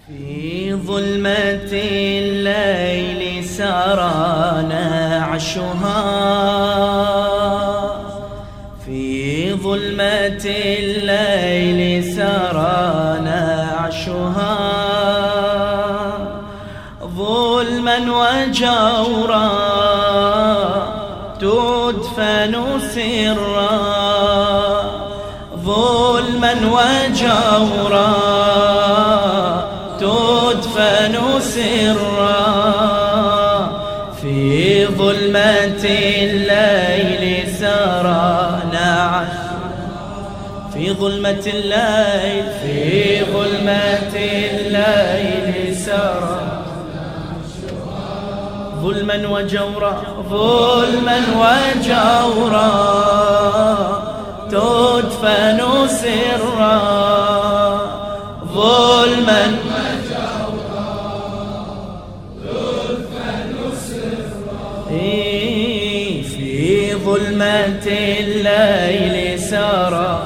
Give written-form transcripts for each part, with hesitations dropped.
في ظلمة الليل سرانا عشها، في ظلمة الليل سرانا عشها، ظلما وجورا تدفن سرا، ظلما وجورا تدفن سرا، في ظلمة الليل سرانا، في ظلمة الليل، في ظلمة الليل سرانا، ظلما وجورا، ظلما وجورا تدفن سرا، ظلما في ظلمة الليل سرى،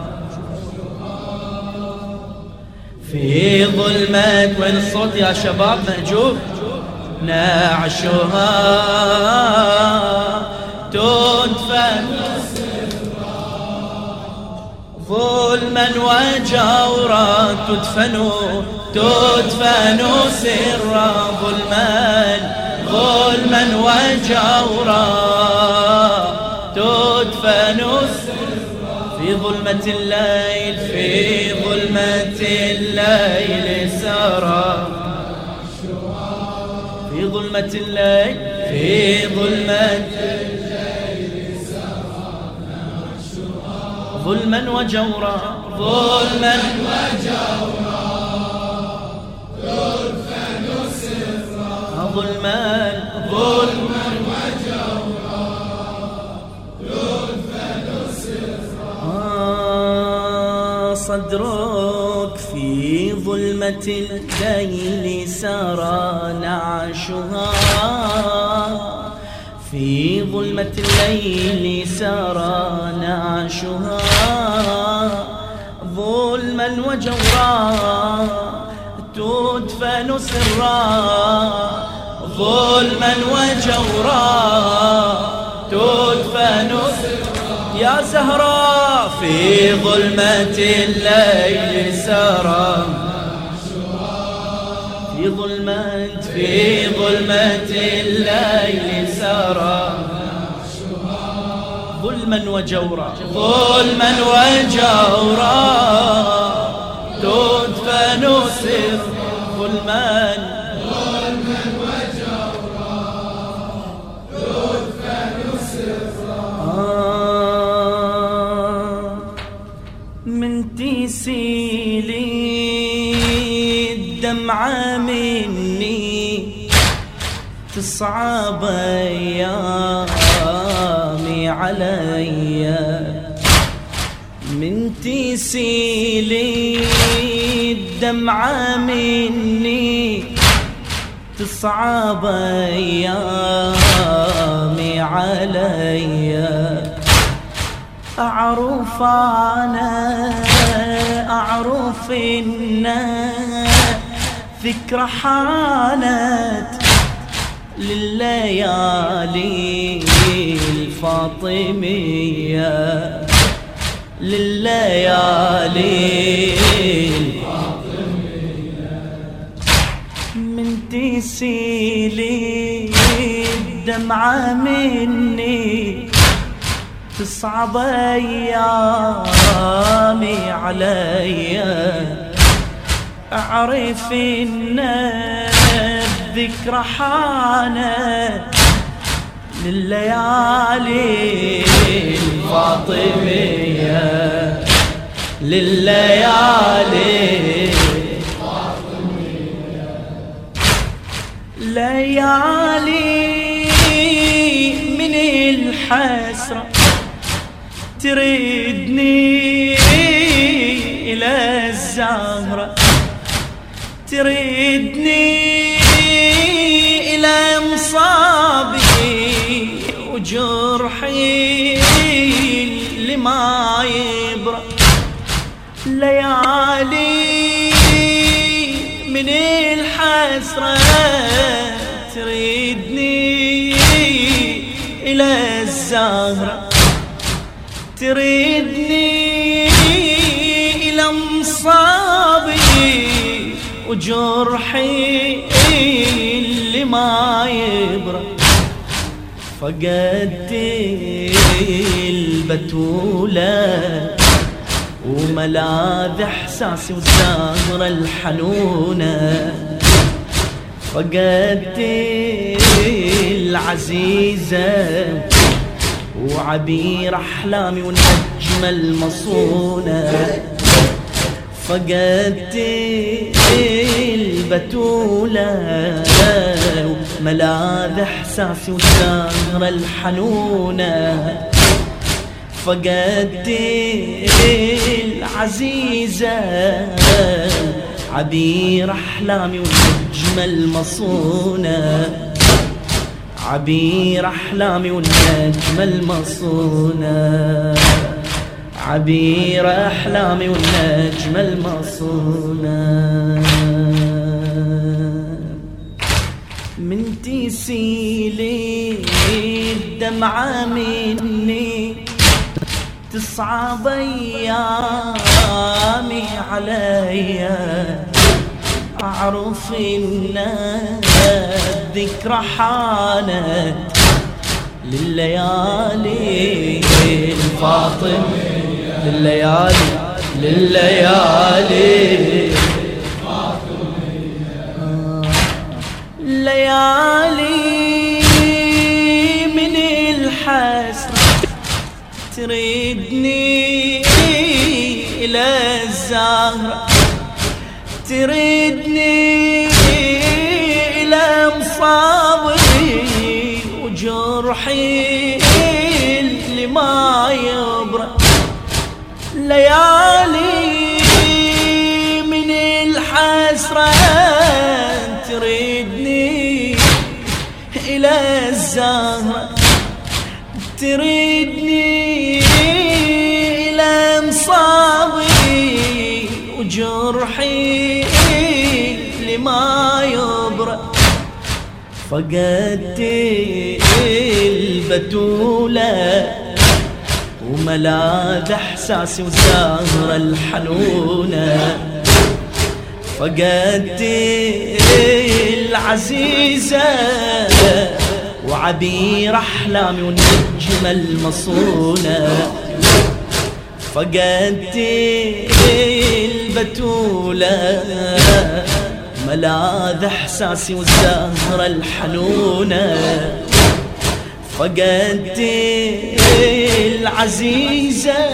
في ظلمة، وين الصوت يا شباب مأجور؟ نعشها تدفن ظلما وجورا تدفن سرا، ظلما وجورا تدفن في ظلمة الليل، في ظلمة الليل سرى، في ظلمة الليل، في ظلمة الليل سرى، ظلما وجورا، ظلما وجورا تدفن سرا، ظلما وجورا تدفن سرا، صدرك في ظلمة الليل سرى نعشها، في ظلمة الليل سرى نعشها، ظلما وجورا تدفن سرا، ظلما وجورا تدفن سرا، يا زهراء في ظلمة الليل سرى، في ظلمة الليل سرى، ظلما وجورا، ظلما وجورا تدفن سرا، ظلما وجورا تدفن سرا، من تسيلي الدمعة مني تصعب أيامي عليا، من تسيلي الدمعة مني تصعب أيامي عليا، أعرف أنا أعرف إن ذكرى حانت لليالي الفاطمية، لليالي الفاطمية، من تسيلي الدمعة مني تصعب أيامي عليا، أعرف إن الذكرى حانت لليالي الفاطمية، لليالي الفاطمية، ليالي من الحسرة تردني إلى الزهرة، تردني إلى مصابي وجرحي لما يبرأ، ليالي من الحسرة تريدني إلى الزهرة، تريدني إلى مصابي وجرحي اللي ما يبرى. فقدت البتولة وملاذ احساسي والزهرة الحنونة، فقدت العزيزة وعبير احلامي والنجمة المصونة، فقدت البتولة وملاذ احساسي والزهرة الحنونة، فقدت العزيزة عبير احلامي والنجمة المصونة، عبير احلامي والنجمة المصونة، عبير احلامي والنجمة المصونة. من تسيلي الدمعة مني تصعب ايامي عليا، اعرف ان الذكرى حانت لليالي الفاطمة، لليالي ليالي من الحسرة تريدني إلى الزهرة، تريدني إلى مصابي وجرحي اللي ما يبرى. ليالي من الحسرة تريدني إلى الزهرة، تريدني إلى مصابي وجرحي اللي ما يبرى. فقدت البتولة وملاذ احساسي والزهرة الحنونة، فقدت العزيزة وعبير احلامي والنجمة المصونة، فقدت البتولة ملاذ احساسي والزهرة الحنونة، فقدت العزيزة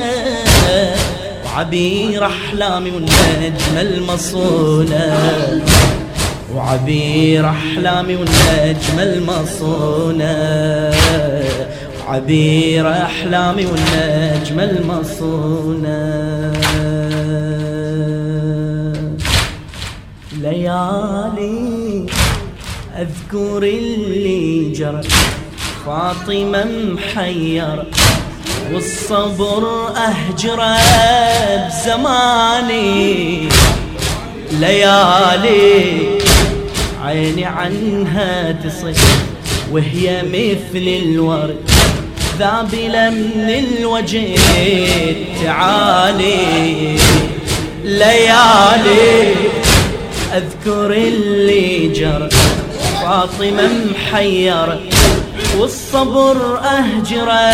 وعبير احلامي والنجمة المصونة، وعبير احلامي والنجمة المصونة، وعبير احلامي والنجمة المصونة. ليالي اذكر اللي جرى، فاطمة محيرة والصبر أهجره بزماني. ليالي عيني عنها تصل وهي مثل الورد ذابلة من الوجه تعالي. ليالي أذكر اللي جرى، فاطمة محيرة والصبر أهجره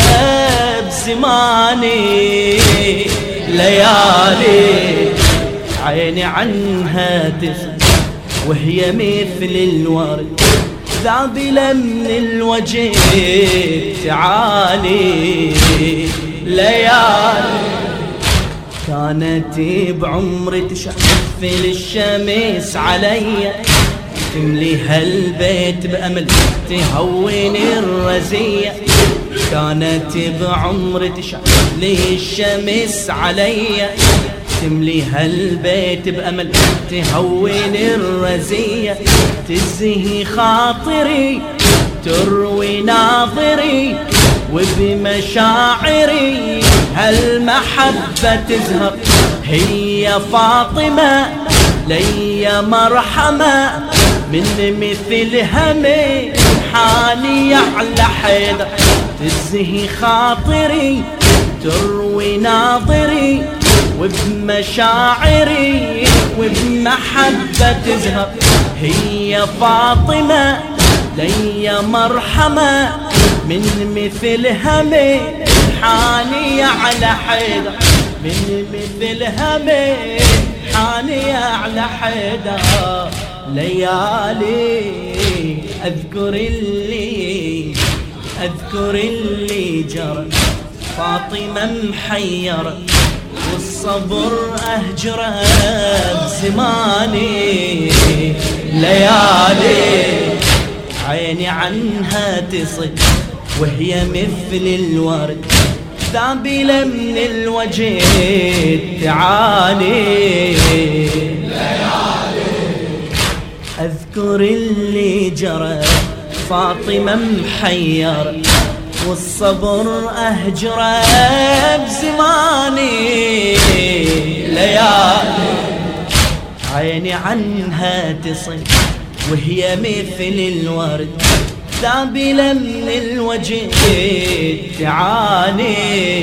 بزماني. ليالي عيني عنها تسل وهي مثل الورد ذابلة من الوجه تعالي. ليالي كانت بعمري تشفل الشمس علي، تملي هالبيت بأمل تهون الرزية. كانت بعمري تشعل الشمس علي، تملي هالبيت بأمل تهون الرزية. تزهي خاطري تروي ناظري وبمشاعري هالمحبة تزهر. هي فاطمة لي مرحمة من مثل همي حالي على حيدر تزهي خاطري تروي ناظري وبمشاعري وبمحبة تزهر هي فاطمة لي مرحمة من مثل همي حالي على حيدر من مثل همي حالي على حيدر ليالي أذكر اللي جرى فاطمة محيرة والصبر أهجره بزماني ليالي عيني عنها تصل وهي مثل الورد ذابلة من الوجه تعاني أذكر اللي جرى فاطمة محيرة والصبر أهجره بزماني ليالي عيني عنها تصل وهي مثل الورد ذابلة من الوجه تعاني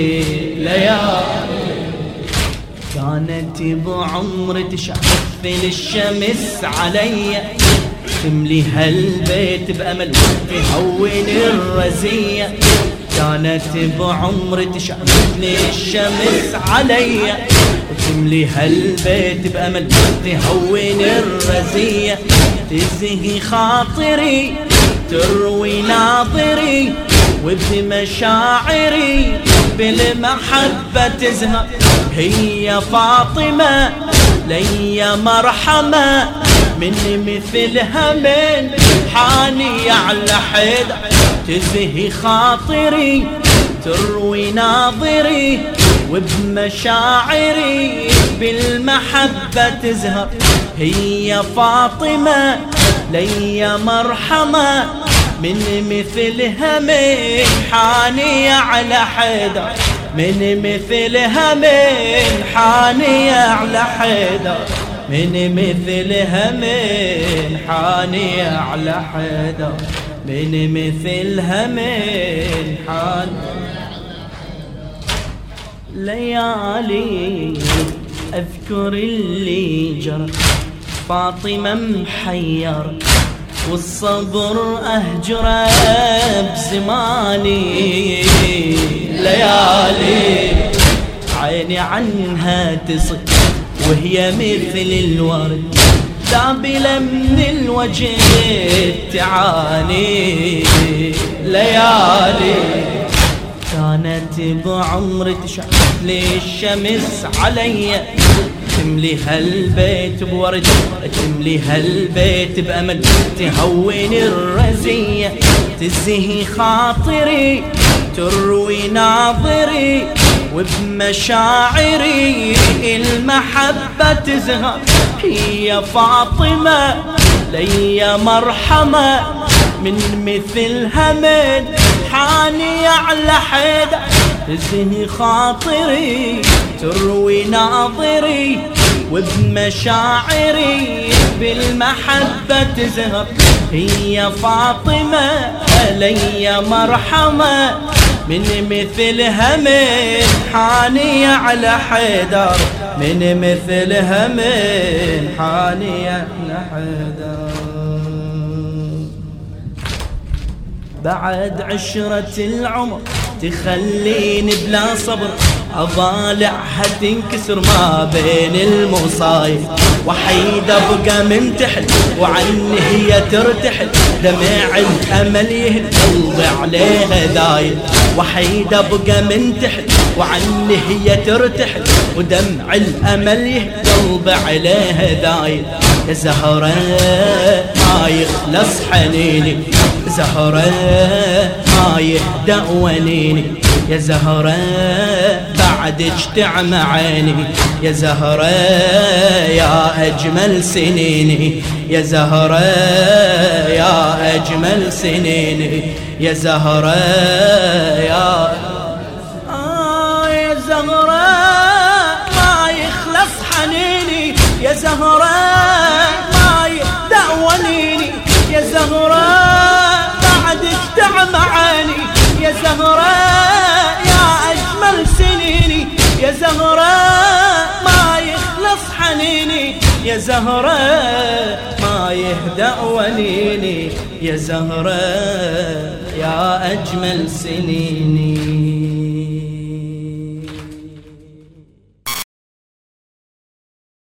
ليالي كانت بعمر تشعل الشمس علي تملي هالبيت بأمل تهون الرزية كانت بعمر تشعل الشمس علي وتملي هالبيت بأمل تهون الرزية تزهي خاطري تروي ناظري وبمشاعري بالمحبة تزهر هي فاطمة لي مرحمة من مثل همين حاني على حيدر تزهي خاطري تروي ناظري وبمشاعري بالمحبة تزهر هي فاطمة لي مرحمة من مثل همين حاني على حيدر من مثل همين حاني على حيدر من مثل همين حاني على حيدر من مثل همين حاني ليالي أذكر اللي جرى فاطمة محيرة والصبر أهجره بزماني ليالي عيني عنها تصل وهي مثل الورد ذابلة من الوجه تعاني ليالي كانت بعمر تشعل الشمس علي تملي هالبيت بورد تملي هالبيت بأمل تهون الرزية تزهي خاطري تروي ناظري وبمشاعري المحبة تزهر هي فاطمة لي مرحمة من مثل همين حاني على حيدر تزهي خاطري تروي ناظري وبمشاعري بالمحبة تزهر هي فاطمة لي مرحمة من مثل همين حاني على حيدر من مثل همين حاني على حيدر بعد عشرة العمر تخليني بلا صبر أضالعها تنكسر ما بين المصايب وحيدة أبقى منتحل وعني هي ترتحل دمع الأمل يهل قلبي عليها دايل وحيدة أبقى منتحل وعني هي ترتحل ودمع الأمل يهل قلبي عليها دايل يا زهرة ما يخلص حنيني زهرة ما يهدأ وليني يا زهرة بعدك تعمى عيني يا زهرة يا أجمل سنيني يا زهرة يا أجمل سنيني يا زهرة يا زهرة ما يخلص حنيني يا زهرة يا زهرة يا أجمل سنيني، يا زهرة ما يخلص حنيني، يا زهرة ما يهدأ وليني، يا زهرة يا أجمل سنيني.